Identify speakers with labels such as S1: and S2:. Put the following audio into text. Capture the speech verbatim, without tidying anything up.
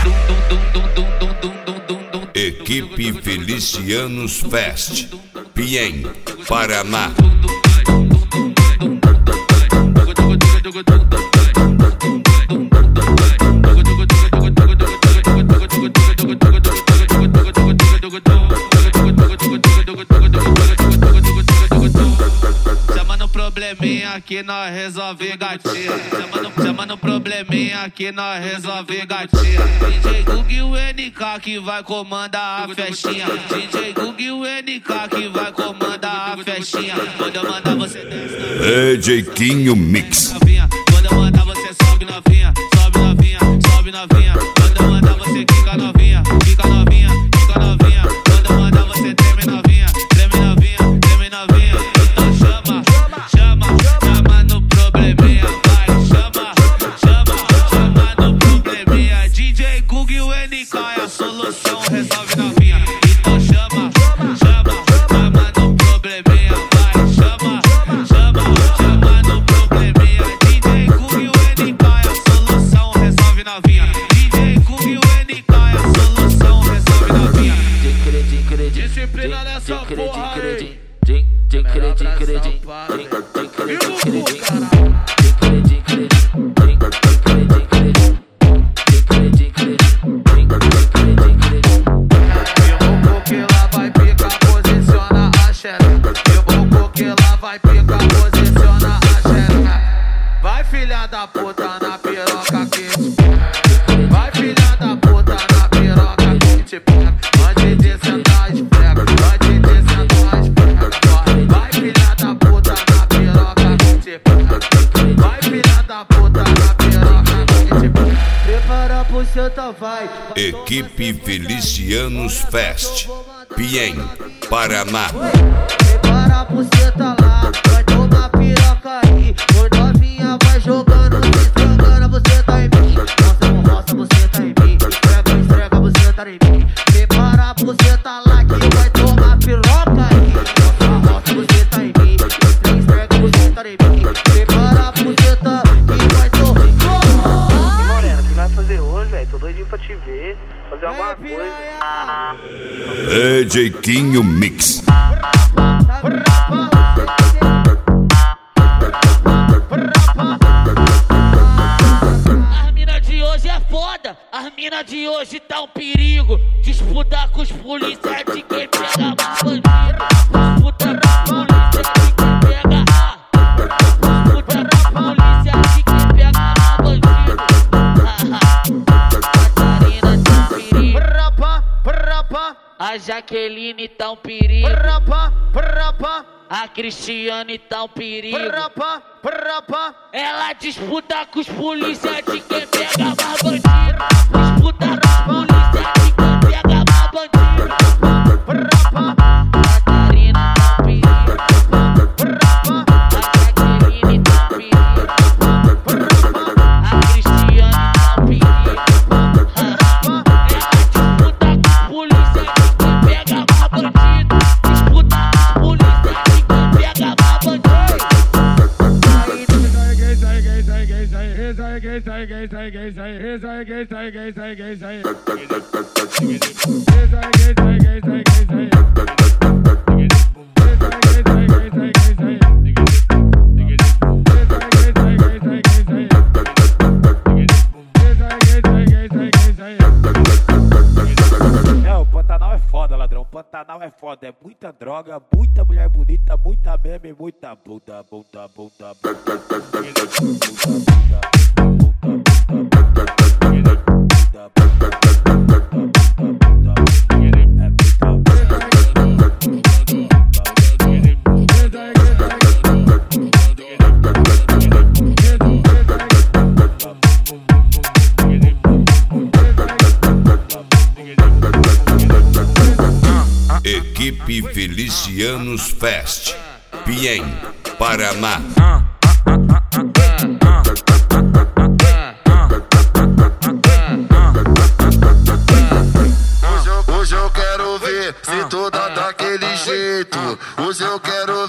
S1: Equipe Felicianos Fest, Piém, Paraná.
S2: Chama no probleminha que nós resolve gatinha. Chama no, chama no probleminha que nós resolve gatinha. D J Gug e o N K que vai comandar a festinha. D J Gug e o N K que vai comandar a festinha. Quando eu mandar você desce
S1: D J Quinho Mix.
S2: Quando eu mandar você sobe novinha, sobe novinha, sobe novinha. Quando eu mandar você fica novinha, fica novinha, fica novinha. Quando eu mandar você treme novinha, treme novinha, treme novinha. Então chama, chama, chama no probleminha, vai, chama, chama, chama no probleminha. D J Gug e o N K é a solução, resolve novinha. Então chama, chama, chama no probleminha, vai, chama, chama, chama no probleminha. D J Gug e o N K é a solução, resolve novinha. D J Gug e o N K é a solução, resolve novinha. Disciplina nessa porra aí. Vai filha da puta na piroca quente. Vai filha da puta na piroca quente. Antes de sentar esfrega, antes de sentar esfrega. Vai filha da puta na piroca quente. Vai filha da puta na piroca quente. Prepara a buceta, vai.
S1: Equipe Felicianos Fest, Piém, Paraná.
S2: Prepara a buceta lá, vai tomar piroca aí. Por novinha vai jogando, se estragando, você tá em mim. Nossa, roça, você tá em mim. Esfrega, esfrega, você tá em mim. Prepara a buceta lá que vai tomar piroca aí. Nossa, roça, você tá em mim. Esfrega, esfrega, você tá em mim. Prepara a buceta que vai tomar.
S3: E Morena, o que vai fazer hoje, velho? Tô doidinho pra te ver. Fazer alguma coisa.
S1: D J Quinho Mix.
S4: As mina de hoje é foda, as mina de hoje tá um perigo. Disputa com os policiais de quem pega mais bandido. Disputa com os policiais de quem pega a. Disputa com os policiais de quem pega mais bandido. Catarina tá um perigo. A Jaqueline tá um perigo. A Cristiane tá um perigo. Ela disputa com os policiais de quem pega mais bandido. Disputa com os policiais de quem pega mais bandido. Catarina tá um perigo. A Jaqueline tá um perigo. A Cristiane tá um perigo. Ela disputa com os policiais de quem pega mais bandido. Disputa com os policiais de quem pega mais bandido.
S5: É, o Pantanal é foda, ladrão. O Pantanal é foda. É muita droga, muita mulher bonita, muita meme, muita bunda, bunda, bunda, bunda.
S1: Equipe Felicianos Fest, Piém, Paraná.
S6: Hoje eu quero ver se tu dá daquele jeito. Hoje eu quero